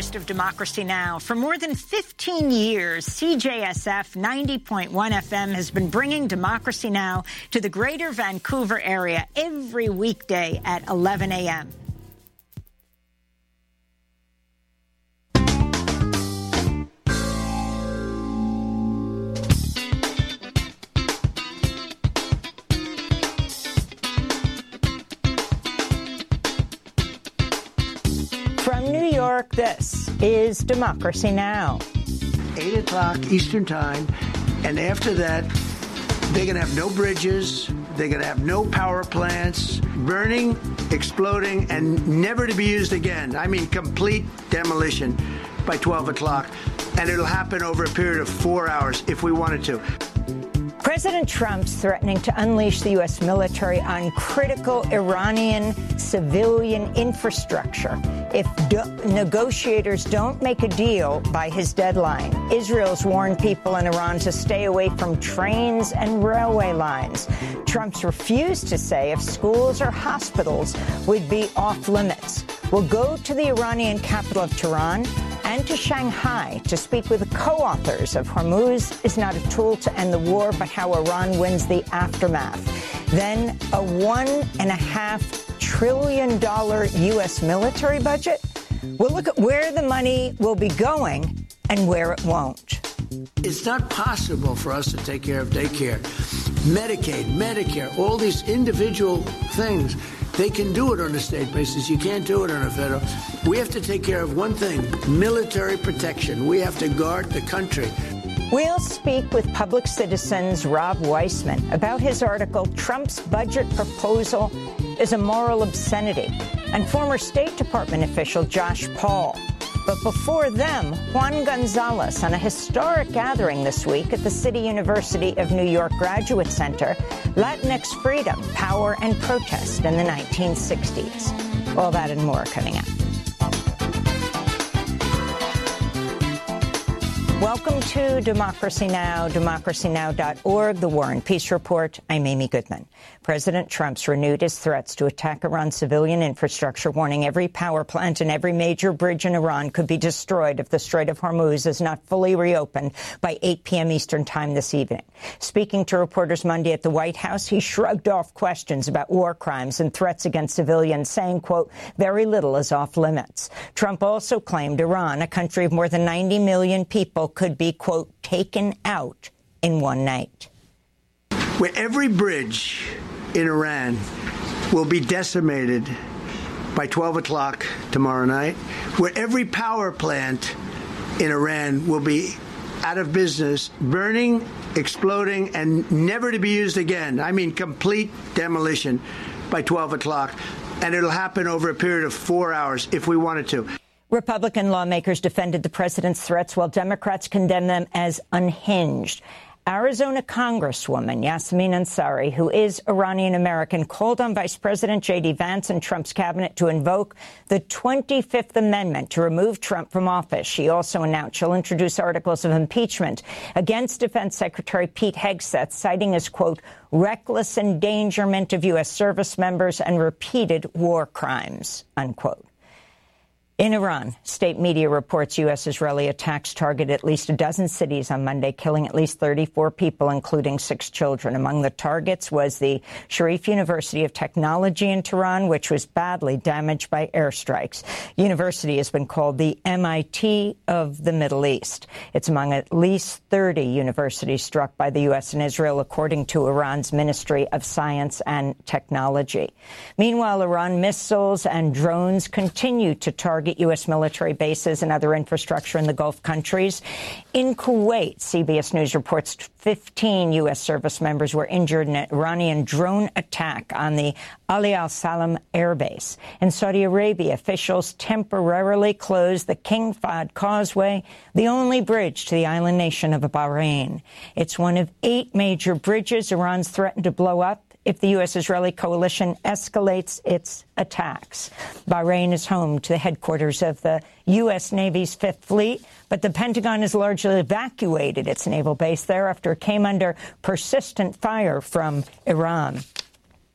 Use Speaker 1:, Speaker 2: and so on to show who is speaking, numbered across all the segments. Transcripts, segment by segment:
Speaker 1: host of Democracy Now! For more than 15 years, CJSF 90.1 FM has been bringing Democracy Now! To the greater Vancouver area every weekday at 11 a.m. From New York, this is Democracy Now!
Speaker 2: 8 o'clock Eastern Time, and after that, they're going to have no bridges, they're going to have no power plants, burning, exploding, and never to be used again. I mean, complete demolition by 12 o'clock, and it'll happen over a period of 4 hours if we wanted to.
Speaker 1: President Trump's threatening to unleash the U.S. military on critical Iranian civilian infrastructure if negotiators don't make a deal by his deadline. Israel's warned people in Iran to stay away from trains and railway lines. Trump's refused to say if schools or hospitals would be off limits. We'll go to the Iranian capital of Tehran and to Shanghai to speak with the co-authors of Hormuz is not a tool to end the war, but how Iran wins the aftermath. Then a $1.5 trillion U.S. military budget. We'll look at where the money will be going and where it won't.
Speaker 2: It's not possible for us to take care of daycare, Medicaid, Medicare, all these individual things. They can do it on a state basis. You can't do it on a federal. We have to take care of one thing, military protection. We have to guard the country.
Speaker 1: We'll speak with Public Citizen's Rob Weissman about his article, Trump's Budget Proposal is a Moral Obscenity, and former State Department official Josh Paul. But before them, Juan Gonzalez on a historic gathering this week at the City University of New York Graduate Center, Latinx Freedom, Power, and Protest in the 1960s. All that and more coming up. Welcome to Democracy Now!, democracynow.org, The War and Peace Report. I'm Amy Goodman. President Trump's renewed his threats to attack Iran's civilian infrastructure, warning every power plant and every major bridge in Iran could be destroyed if the Strait of Hormuz is not fully reopened by 8 p.m. Eastern Time this evening. Speaking to reporters Monday at the White House, he shrugged off questions about war crimes and threats against civilians, saying, quote, very little is off limits. Trump also claimed Iran, a country of more than 90 million people, could be, quote, taken out in one night.
Speaker 2: Where every bridge in Iran will be decimated by 12 o'clock tomorrow night, where every power plant in Iran will be out of business, burning, exploding, and never to be used again. I mean, complete demolition by 12 o'clock. And it'll happen over a period of 4 hours if we wanted to.
Speaker 1: Republican lawmakers defended the president's threats while Democrats condemned them as unhinged. Arizona Congresswoman Yasmin Ansari, who is Iranian-American, called on Vice President J.D. Vance and Trump's cabinet to invoke the 25th Amendment to remove Trump from office. She also announced she'll introduce articles of impeachment against Defense Secretary Pete Hegseth, citing as, quote, reckless endangerment of U.S. service members and repeated war crimes, unquote. In Iran, state media reports U.S.-Israeli attacks targeted at least a dozen cities on Monday, killing at least 34 people, including 6 children. Among the targets was the Sharif University of Technology in Tehran, which was badly damaged by airstrikes. The university has been called the MIT of the Middle East. It's among at least 30 universities struck by the U.S. and Israel, according to Iran's Ministry of Science and Technology. Meanwhile, Iran missiles and drones continue to target U.S. military bases and other infrastructure in the Gulf countries. In Kuwait, CBS News reports 15 U.S. service members were injured in an Iranian drone attack on the Ali al-Salam air base. In Saudi Arabia, officials temporarily closed the King Fahd Causeway, the only bridge to the island nation of Bahrain. It's one of 8 major bridges Iran's threatened to blow up if the U.S.-Israeli coalition escalates its attacks. Bahrain is home to the headquarters of the U.S. Navy's Fifth Fleet, but the Pentagon has largely evacuated its naval base there after it came under persistent fire from Iran.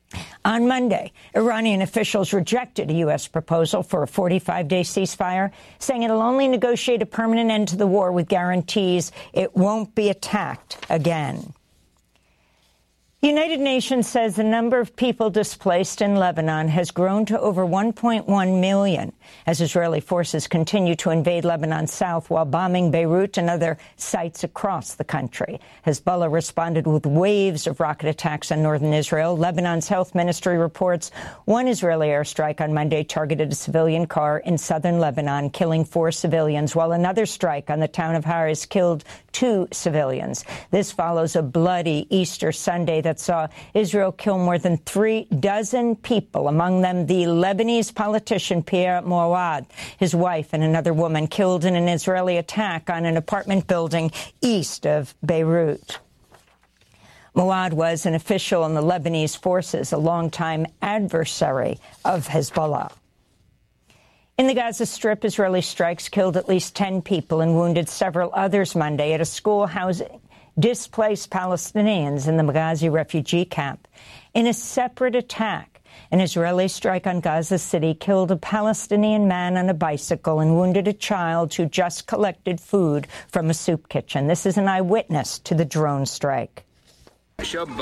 Speaker 1: On Monday, Iranian officials rejected a U.S. proposal for a 45-day ceasefire, saying it'll only negotiate a permanent end to the war with guarantees it won't be attacked again. The United Nations says the number of people displaced in Lebanon has grown to over 1.1 million as Israeli forces continue to invade Lebanon's south while bombing Beirut and other sites across the country. Hezbollah responded with waves of rocket attacks on northern Israel. Lebanon's health ministry reports one Israeli airstrike on Monday targeted a civilian car in southern Lebanon, killing 4 civilians, while another strike on the town of Haris killed 2 civilians. This follows a bloody Easter Sunday that saw Israel kill more than 36 people, among them the Lebanese politician Pierre Mouawad, his wife and another woman killed in an Israeli attack on an apartment building east of Beirut. Mouawad was an official in the Lebanese forces, a longtime adversary of Hezbollah. In the Gaza Strip, Israeli strikes killed at least 10 people and wounded several others Monday at a school housing displaced Palestinians in the Maghazi refugee camp. In a separate attack, an Israeli strike on Gaza City killed a Palestinian man on a bicycle and wounded a child who just collected food from a soup kitchen. This is an eyewitness to the drone strike.
Speaker 3: A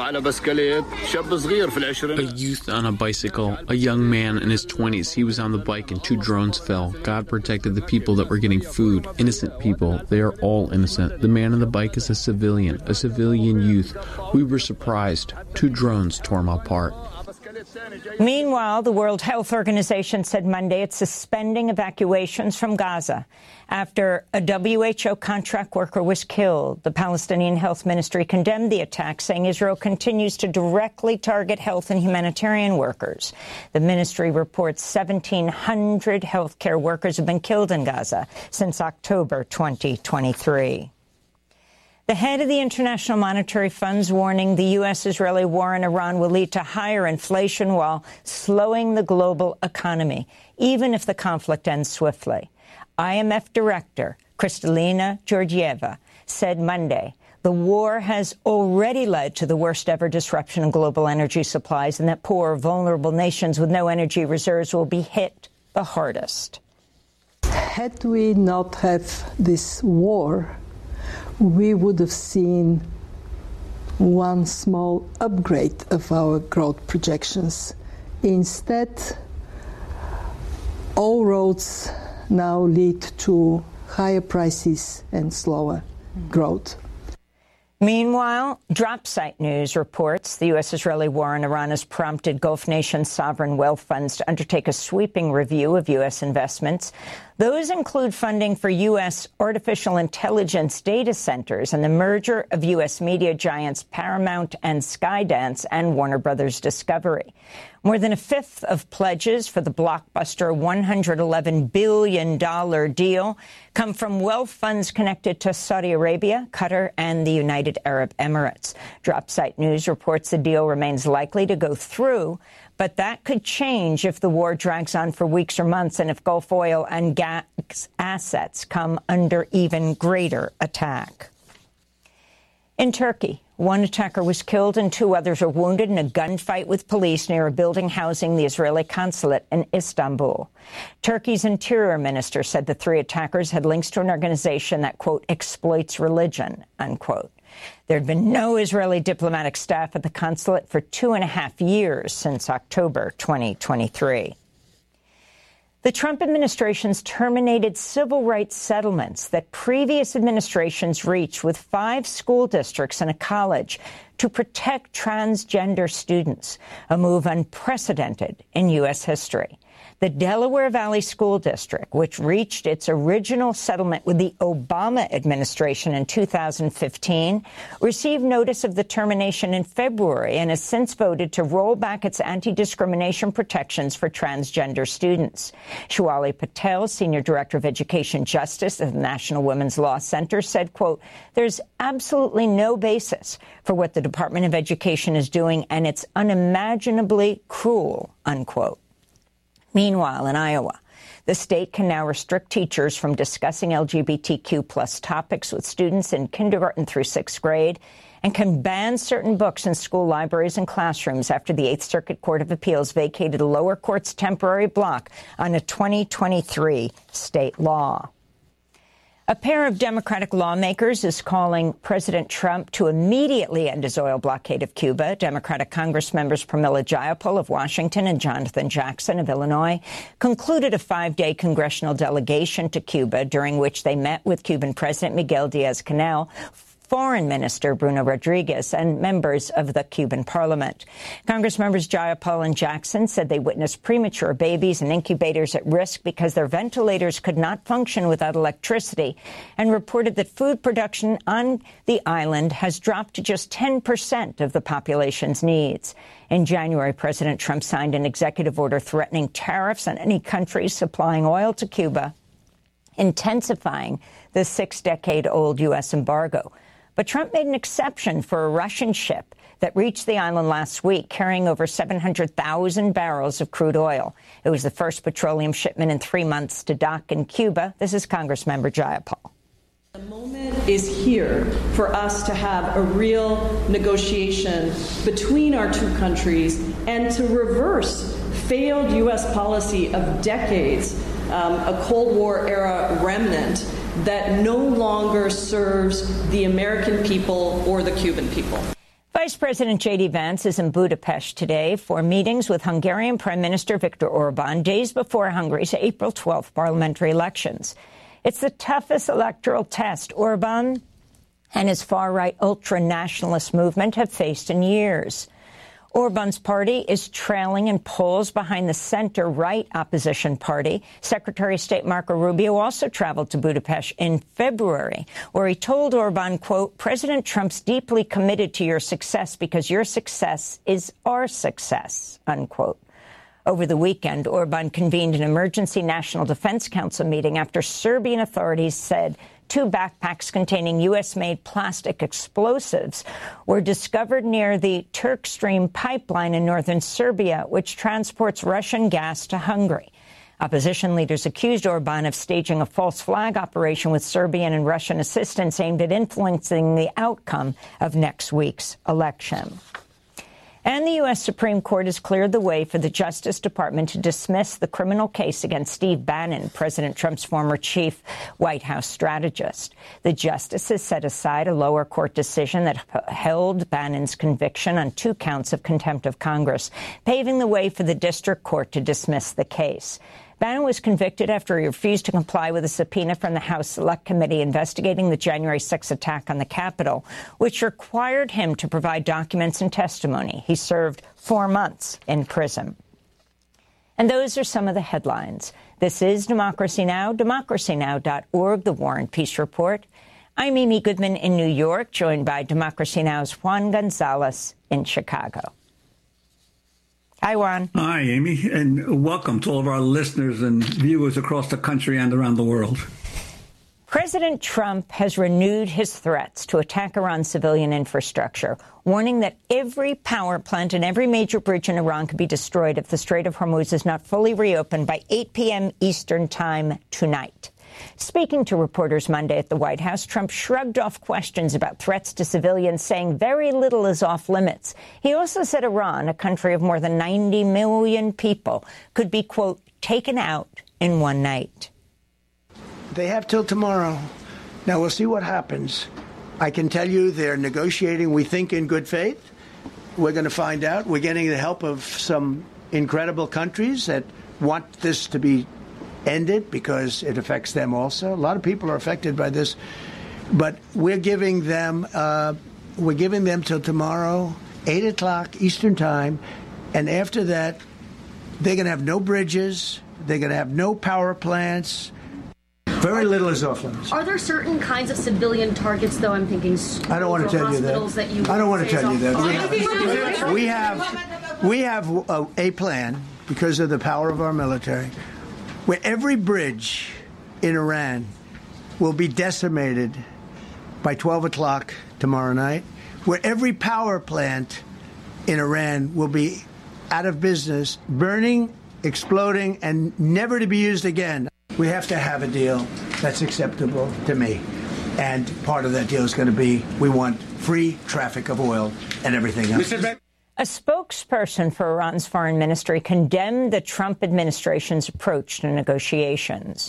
Speaker 3: youth on a bicycle, a young man in his 20s. He was on the bike and 2 drones fell. God protected the people that were getting food. Innocent people. They are all innocent. The man on the bike is a civilian youth. We were surprised. 2 drones tore him apart.
Speaker 1: Meanwhile, the World Health Organization said Monday it's suspending evacuations from Gaza after a WHO contract worker was killed. The Palestinian Health Ministry condemned the attack, saying Israel continues to directly target health and humanitarian workers. The ministry reports 1,700 healthcare workers have been killed in Gaza since October 2023. The head of the International Monetary Fund's warning the U.S.-Israeli war in Iran will lead to higher inflation while slowing the global economy, even if the conflict ends swiftly. IMF Director Kristalina Georgieva said Monday the war has already led to the worst-ever disruption in global energy supplies and that poor, vulnerable nations with no energy reserves will be hit the hardest.
Speaker 4: Had we not have this war, we would have seen one small upgrade of our growth projections. Instead, all roads now lead to higher prices and slower growth.
Speaker 1: Meanwhile, DropSite News reports the U.S.-Israeli war in Iran has prompted Gulf nations' sovereign wealth funds to undertake a sweeping review of U.S. investments. Those include funding for U.S. artificial intelligence data centers and the merger of U.S. media giants Paramount and Skydance and Warner Brothers Discovery. More than a fifth of pledges for the blockbuster $111 billion deal come from wealth funds connected to Saudi Arabia, Qatar, and the United Arab Emirates. DropSite News reports the deal remains likely to go through, but that could change if the war drags on for weeks or months and if Gulf oil and gas assets come under even greater attack. In Turkey, one attacker was killed and 2 others were wounded in a gunfight with police near a building housing the Israeli consulate in Istanbul. Turkey's interior minister said the 3 attackers had links to an organization that, quote, exploits religion, unquote. There had been no Israeli diplomatic staff at the consulate for 2.5 years since October 2023. The Trump administration's terminated civil rights settlements that previous administrations reached with 5 school districts and a college to protect transgender students, a move unprecedented in U.S. history. The Delaware Valley School District, which reached its original settlement with the Obama administration in 2015, received notice of the termination in February and has since voted to roll back its anti-discrimination protections for transgender students. Shwali Patel, Senior Director of Education Justice at the National Women's Law Center, said, quote, there's absolutely no basis for what the Department of Education is doing, and it's unimaginably cruel, unquote. Meanwhile, in Iowa, the state can now restrict teachers from discussing LGBTQ+ topics with students in kindergarten through 6th grade and can ban certain books in school libraries and classrooms after the Eighth Circuit Court of Appeals vacated a lower court's temporary block on a 2023 state law. A pair of Democratic lawmakers is calling President Trump to immediately end his oil blockade of Cuba. Democratic Congress members Pramila Jayapal of Washington and Jonathan Jackson of Illinois concluded a 5-day congressional delegation to Cuba, during which they met with Cuban President Miguel Diaz-Canel, Foreign Minister Bruno Rodriguez, and members of the Cuban parliament. Congress members Jayapal and Jackson said they witnessed premature babies and incubators at risk because their ventilators could not function without electricity, and reported that food production on the island has dropped to just 10% of the population's needs. In January, President Trump signed an executive order threatening tariffs on any country supplying oil to Cuba, intensifying the 6-decade-old U.S. embargo. But Trump made an exception for a Russian ship that reached the island last week carrying over 700,000 barrels of crude oil. It was the first petroleum shipment in 3 months to dock in Cuba. This is Congressmember Jayapal.
Speaker 5: The moment is here for us to have a real negotiation between our two countries and to reverse failed U.S. policy of decades, a Cold War era remnant that no longer serves the American people or the Cuban people.
Speaker 1: Vice President J.D. Vance is in Budapest today for meetings with Hungarian Prime Minister Viktor Orban, days before Hungary's April 12th parliamentary elections. It's the toughest electoral test Orban and his far-right ultra-nationalist movement have faced in years. Orban's party is trailing in polls behind the center-right opposition party. Secretary of State Marco Rubio also traveled to Budapest in February, where he told Orban, quote, "President Trump's deeply committed to your success because your success is our success," unquote. Over the weekend, Orban convened an emergency National Defense Council meeting after Serbian authorities said 2 backpacks containing U.S.-made plastic explosives were discovered near the Turk Stream pipeline in northern Serbia, which transports Russian gas to Hungary. Opposition leaders accused Orban of staging a false flag operation with Serbian and Russian assistance aimed at influencing the outcome of next week's election. And the U.S. Supreme Court has cleared the way for the Justice Department to dismiss the criminal case against Steve Bannon, President Trump's former chief White House strategist. The justices set aside a lower court decision that held Bannon's conviction on 2 counts of contempt of Congress, paving the way for the district court to dismiss the case. Bannon was convicted after he refused to comply with a subpoena from the House Select Committee investigating the January 6 attack on the Capitol, which required him to provide documents and testimony. He served 4 months in prison. And those are some of the headlines. This is Democracy Now!, democracynow.org, The War and Peace Report. I'm Amy Goodman in New York, joined by Democracy Now!'s Juan Gonzalez in Chicago. Hi, Juan.
Speaker 6: Hi, Amy, and welcome to all of our listeners and viewers across the country and around the world.
Speaker 1: President Trump has renewed his threats to attack Iran's civilian infrastructure, warning that every power plant and every major bridge in Iran could be destroyed if the Strait of Hormuz is not fully reopened by 8 p.m. Eastern Time tonight. Speaking to reporters Monday at the White House, Trump shrugged off questions about threats to civilians, saying very little is off limits. He also said Iran, a country of more than 90 million people, could be, quote, taken out in one night.
Speaker 2: They have till tomorrow. Now, we'll see what happens. I can tell you they're negotiating, we think, in good faith. We're going to find out. We're getting the help of some incredible countries that want this to be ended because it affects them also. A lot of people are affected by this, but we're giving them till tomorrow, 8 o'clock Eastern Time, and after that, they're going to have no bridges, they're going to have no power plants. Very little is off limits.
Speaker 7: Are there certain kinds of civilian targets, though? I'm thinking schools,
Speaker 2: I don't want to tell you that. I don't want to tell you that. We have a plan because of the power of our military, where every bridge in Iran will be decimated by 12 o'clock tomorrow night, where every power plant in Iran will be out of business, burning, exploding, and never to be used again. We have to have a deal that's acceptable to me. And part of that deal is going to be we want free traffic of oil and everything else.
Speaker 1: A spokesperson for Iran's foreign ministry condemned the Trump administration's approach to negotiations.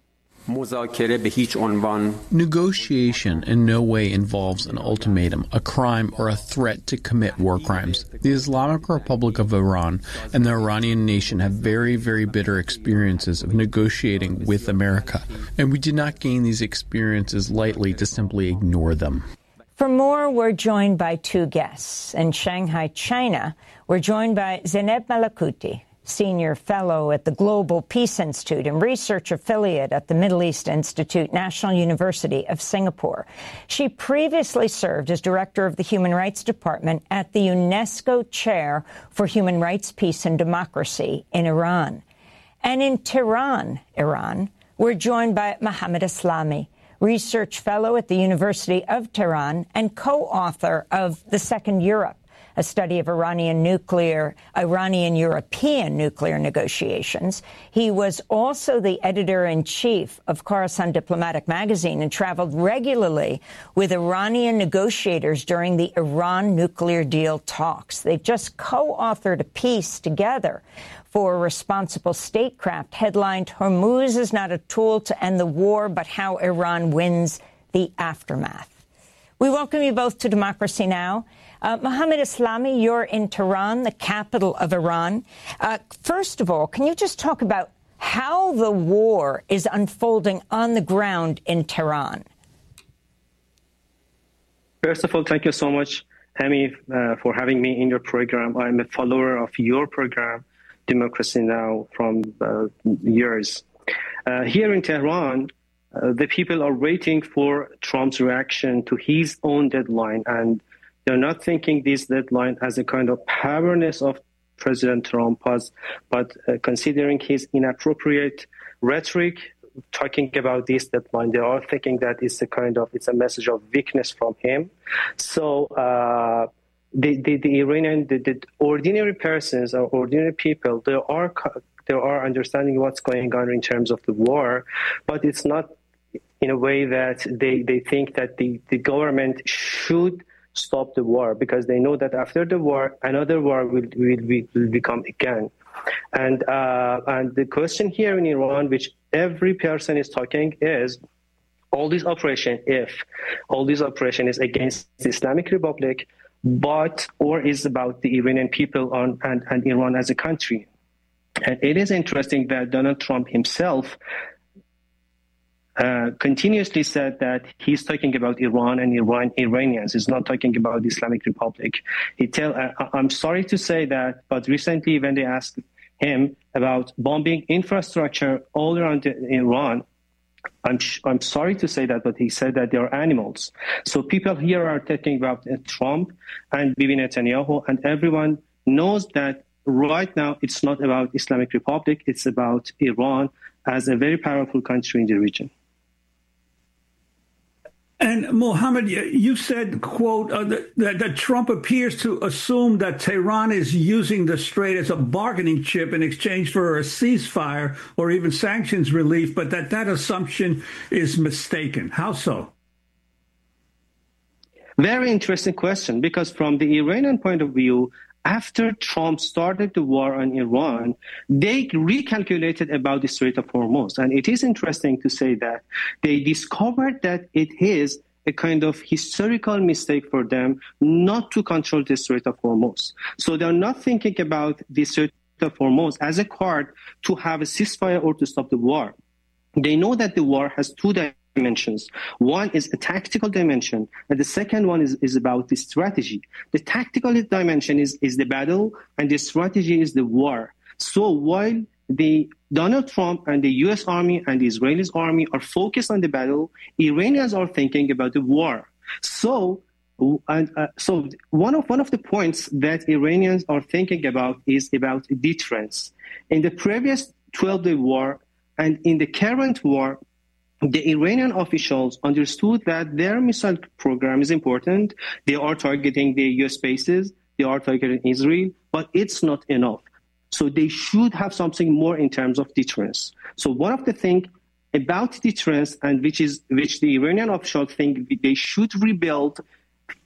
Speaker 3: Negotiation in no way involves an ultimatum, a crime, or a threat to commit war crimes. The Islamic Republic of Iran and the Iranian nation have very, very bitter experiences of negotiating with America, and we did not gain these experiences lightly to simply ignore them.
Speaker 1: For more, we're joined by two guests. In Shanghai, China, we're joined by Zeynep Malakuti, Senior Fellow at the Global Peace Institute and Research Affiliate at the Middle East Institute, National University of Singapore. She previously served as Director of the Human Rights Department at the UNESCO Chair for Human Rights, Peace and Democracy in Iran. And in Tehran, Iran, we're joined by Mohammad Eslami, Research Fellow at the University of Tehran and co-author of The Second Europe, a study of Iranian-European nuclear negotiations. He was also the editor-in-chief of Khorasan Diplomatic Magazine and traveled regularly with Iranian negotiators during the Iran nuclear deal talks. They've just co-authored a piece together for Responsible Statecraft headlined, "Hormuz is not a tool to end the war, but how Iran wins the aftermath." We welcome you both to Democracy Now! Mohammad Eslami, you're in Tehran, the capital of Iran. First of all, can you just talk about how the war is unfolding on the ground in Tehran?
Speaker 8: First of all, thank you so much, Hemi, for having me in your program. I'm a follower of your program, Democracy Now! From years. Here in Tehran, the people are waiting for Trump's reaction to his own deadline, and they're not thinking this deadline as a kind of powerness of President Trump, but considering his inappropriate rhetoric, talking about this deadline, they are thinking that it's a message of weakness from him. So the Iranian, the ordinary persons or ordinary people, they are understanding what's going on in terms of the war, but it's not in a way that they think that the government should stop the war, because they know that after the war, another war will become again. And the question here in Iran, which every person is talking, is all this operation is against the Islamic Republic, or is about the Iranian people and Iran as a country. And it is interesting that Donald Trump himself continuously said that he's talking about Iran and Iranians. He's not talking about the Islamic Republic. I'm sorry to say that, but recently when they asked him about bombing infrastructure all around Iran, I'm sorry to say that, but he said that they are animals. So people here are talking about Trump and Bibi Netanyahu, and everyone knows that right now it's not about Islamic Republic, it's about Iran as a very powerful country in the region.
Speaker 6: And Mohammed, you said, quote, that Trump appears to assume that Tehran is using the Strait as a bargaining chip in exchange for a ceasefire or even sanctions relief, but that assumption is mistaken. How so?
Speaker 8: Very interesting question, because from the Iranian point of view, after Trump started the war on Iran, they recalculated about the Strait of Hormuz. And it is interesting to say that they discovered that it is a kind of historical mistake for them not to control the Strait of Hormuz. So they're not thinking about the Strait of Hormuz as a card to have a ceasefire or to stop the war. They know that the war has two dimensions. One is a tactical dimension, and the second one is about the strategy. The tactical dimension is the battle, and the strategy is the war. So while the Donald Trump and the U.S. Army and the Israeli army are focused on the battle, Iranians are thinking about the war. So one of the points that Iranians are thinking about is about deterrence. In the previous 12-day war and in the current war, the Iranian officials understood that their missile program is important. They are targeting the U.S. bases. They are targeting Israel, but it's not enough. So they should have something more in terms of deterrence. So one of the things about deterrence, and which the Iranian officials think they should rebuild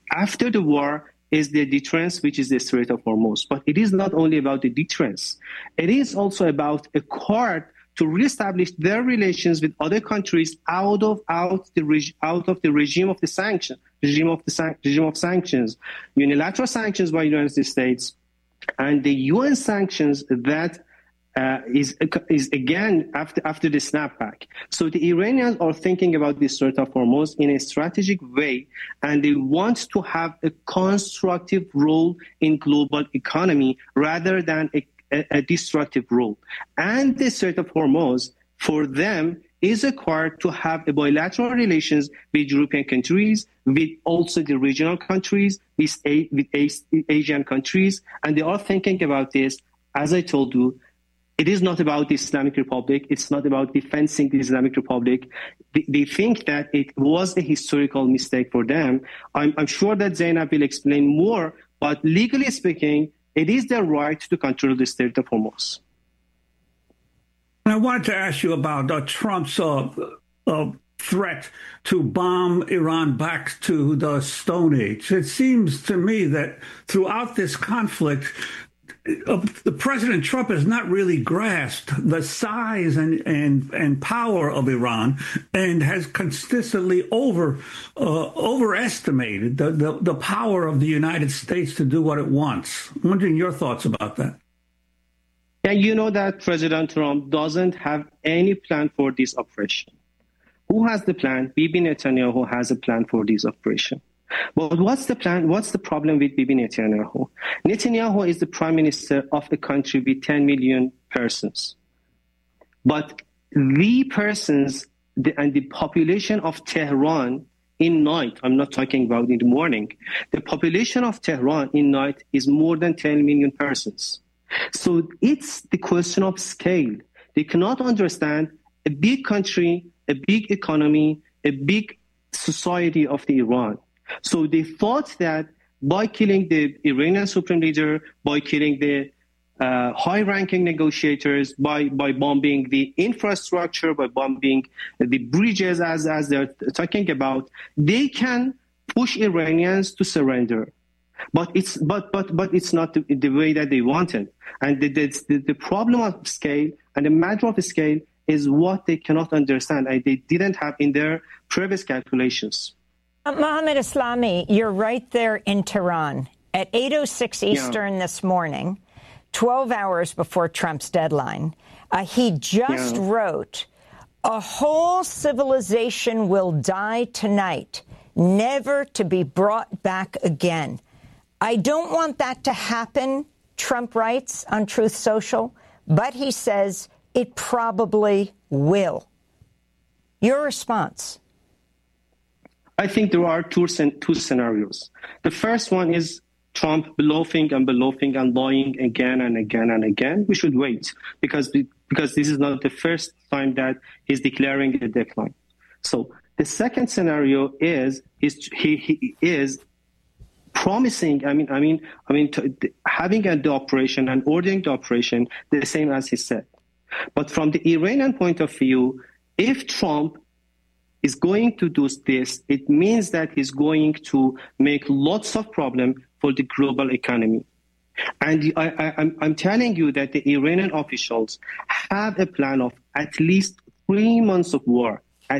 Speaker 8: After the war is the deterrence, which is the Strait of Hormuz. But it is not only about the deterrence. It is also about a accord to reestablish their relations with other countries out of the regime of sanctions, unilateral sanctions by the United States, and the UN sanctions that is again after the snapback. So the Iranians are thinking about the Strait of Hormuz in a strategic way, and they want to have a constructive role in global economy rather than a destructive role. And the Strait of Hormuz, for them, is required to have a bilateral relations with European countries, with also the regional countries, with Asian countries. And they are thinking about this, as I told you. It is not about the Islamic Republic. It's not about defending the Islamic Republic. They think that it was a historical mistake for them. I'm sure that Zainab will explain more, but legally speaking, it is their right to control the Strait of Hormuz.
Speaker 6: I wanted to ask you about Trump's threat to bomb Iran back to the Stone Age. It seems to me that throughout this conflict, the President Trump has not really grasped the size and power of Iran, and has consistently overestimated the power of the United States to do what it wants. I'm wondering your thoughts about that.
Speaker 8: And you know that President Trump doesn't have any plan for this operation. Who has the plan? Bibi Netanyahu has a plan for this operation. But what's the plan? What's the problem with Bibi Netanyahu? Netanyahu is the prime minister of a country with 10 million persons. But the persons and the population of Tehran in night, I'm not talking about in the morning, the population of Tehran in night is more than 10 million persons. So it's the question of scale. They cannot understand a big country, a big economy, a big society of the Iran. So they thought that by killing the Iranian supreme leader, by killing the high-ranking negotiators, by bombing the infrastructure, by bombing the bridges, as they're talking about, they can push Iranians to surrender. But it's not the way that they wanted. And the problem of scale and the matter of scale is what they cannot understand, and they didn't have in their previous calculations.
Speaker 1: Mohammed Islami, you're right there in Tehran at 8:06 Eastern this morning, 12 hours before Trump's deadline. He just wrote, "A whole civilization will die tonight, never to be brought back again." I don't want that to happen, Trump writes on Truth Social, but he says it probably will. Your response?
Speaker 8: I think there are two scenarios. The first one is Trump bluffing and lying again and again and again. We should wait because this is not the first time that he's declaring a decline. So the second scenario is he is promising. Having the operation and ordering the operation the same as he said. But from the Iranian point of view, if Trump is going to do this, it means that he's going to make lots of problems for the global economy. And I'm telling you that the Iranian officials have a plan of at least 3 months of war,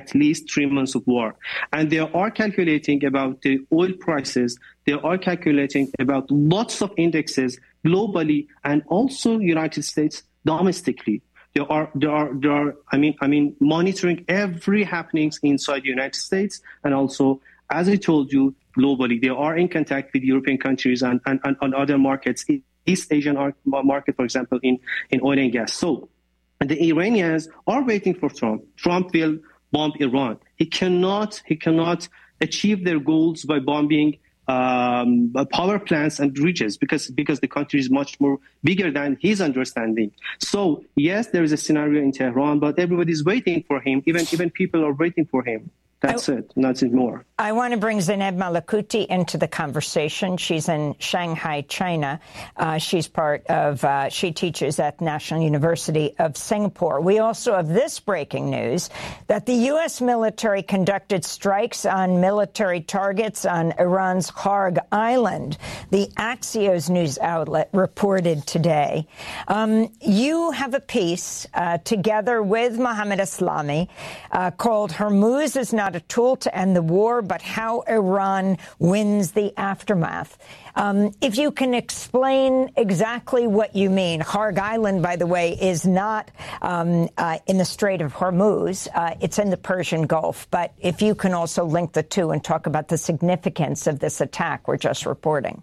Speaker 8: And they are calculating about the oil prices. They are calculating about lots of indexes globally and also United States domestically. They are monitoring every happenings inside the United States, and also, as I told you, globally. They are in contact with European countries and other markets, East Asian market, for example, in oil and gas. So the Iranians are waiting for Trump. Trump will bomb Iran. He cannot achieve their goals by bombing power plants and bridges because the country is much more bigger than his understanding. So yes, there is a scenario in Tehran, but everybody is waiting for him. Even people are waiting for him. That's it. Nothing more.
Speaker 1: I want to bring Zainab Malakuti into the conversation. She's in Shanghai, China. She teaches at National University of Singapore. We also have this breaking news that the U.S. military conducted strikes on military targets on Iran's Kharg Island. The Axios news outlet reported today. You have a piece together with Mohammed Eslami called "Hormuz is not a tool to end the war, but how Iran wins the aftermath." If you can explain exactly what you mean. Kharg Island, by the way, is not in the Strait of Hormuz. It's in the Persian Gulf. But if you can also link the two and talk about the significance of this attack we're just reporting.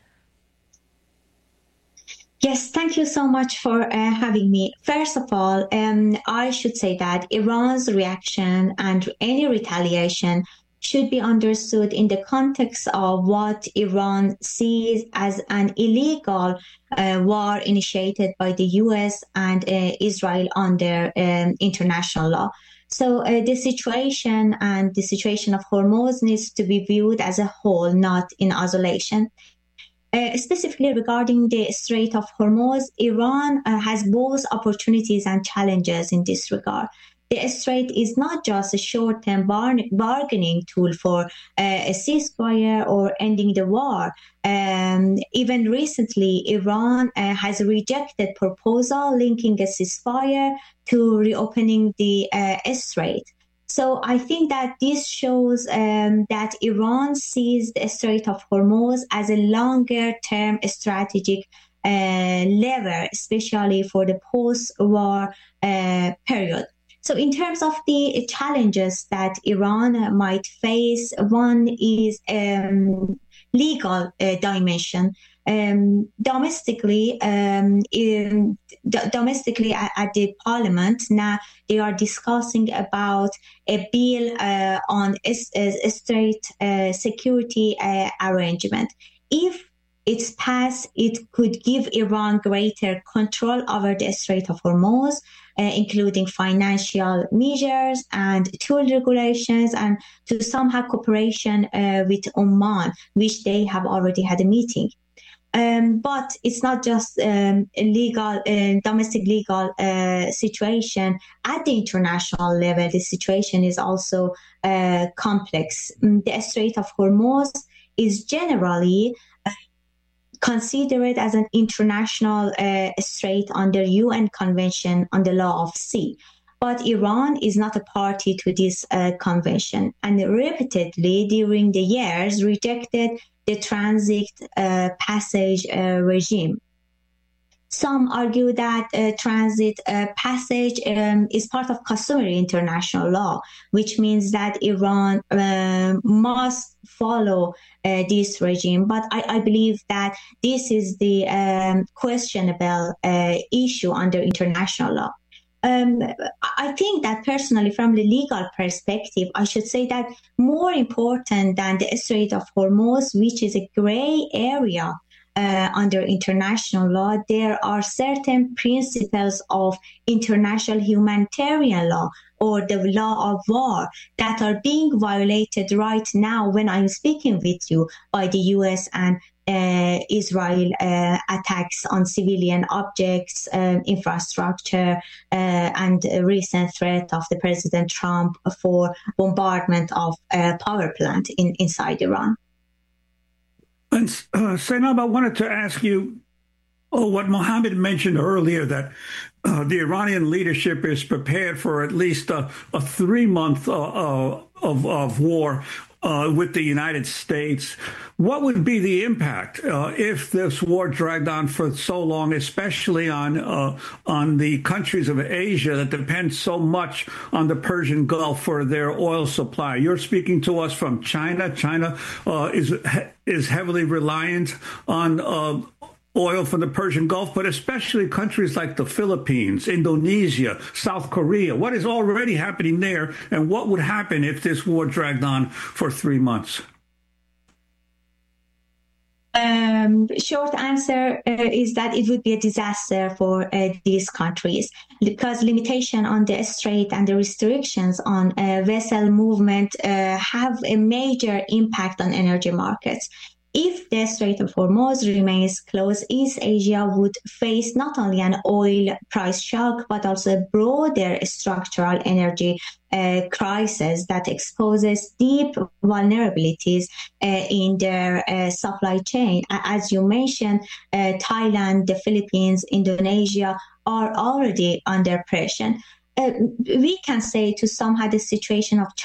Speaker 9: Yes, thank you so much for having me. First of all, I should say that Iran's reaction and any retaliation should be understood in the context of what Iran sees as an illegal war initiated by the U.S. and Israel under international law. So the situation of Hormuz needs to be viewed as a whole, not in isolation. Specifically regarding the Strait of Hormuz, Iran has both opportunities and challenges in this regard. The strait is not just a short-term bargaining tool for a ceasefire or ending the war. Even recently, Iran has rejected proposal linking a ceasefire to reopening the strait. So I think that this shows that Iran sees the Strait of Hormuz as a longer-term strategic lever, especially for the post-war period. So in terms of the challenges that Iran might face, one is legal dimension. Domestically at the parliament, now they are discussing about a bill on a state security arrangement. If it's passed, it could give Iran greater control over the Strait of Hormuz, including financial measures and toll regulations, and to somehow cooperation with Oman, which they have already had a meeting. But it's not just a domestic legal situation. At the international level, the situation is also complex. The Strait of Hormuz is generally considered as an international strait under UN Convention on the Law of Sea. But Iran is not a party to this convention, and repeatedly during the years rejected the transit passage regime. Some argue that transit passage is part of customary international law, which means that Iran must follow this regime. But I believe that this is the questionable issue under international law. I think that personally, from the legal perspective, I should say that more important than the Strait of Hormuz, which is a gray area under international law, there are certain principles of international humanitarian law or the law of war that are being violated right now when I'm speaking with you by the U.S. and Israel attacks on civilian objects, infrastructure, and a recent threat of the President Trump for bombardment of a power plant inside Iran.
Speaker 6: And Zainab, I wanted to ask you what Mohammed mentioned earlier, that the Iranian leadership is prepared for at least a 3-month of war with the United States. What would be the impact if this war dragged on for so long, especially on the countries of Asia that depend so much on the Persian Gulf for their oil supply? You're speaking to us from China. China is heavily reliant on oil from the Persian Gulf, but especially countries like the Philippines, Indonesia, South Korea. What is already happening there, and what would happen if this war dragged on for 3 months?
Speaker 9: Short answer is that it would be a disaster for these countries, because limitation on the strait and the restrictions on vessel movement have a major impact on energy markets. If the Strait of Hormuz remains closed, East Asia would face not only an oil price shock, but also a broader structural energy crisis that exposes deep vulnerabilities in their supply chain. As you mentioned, Thailand, the Philippines, Indonesia are already under pressure. We can say to somehow the situation of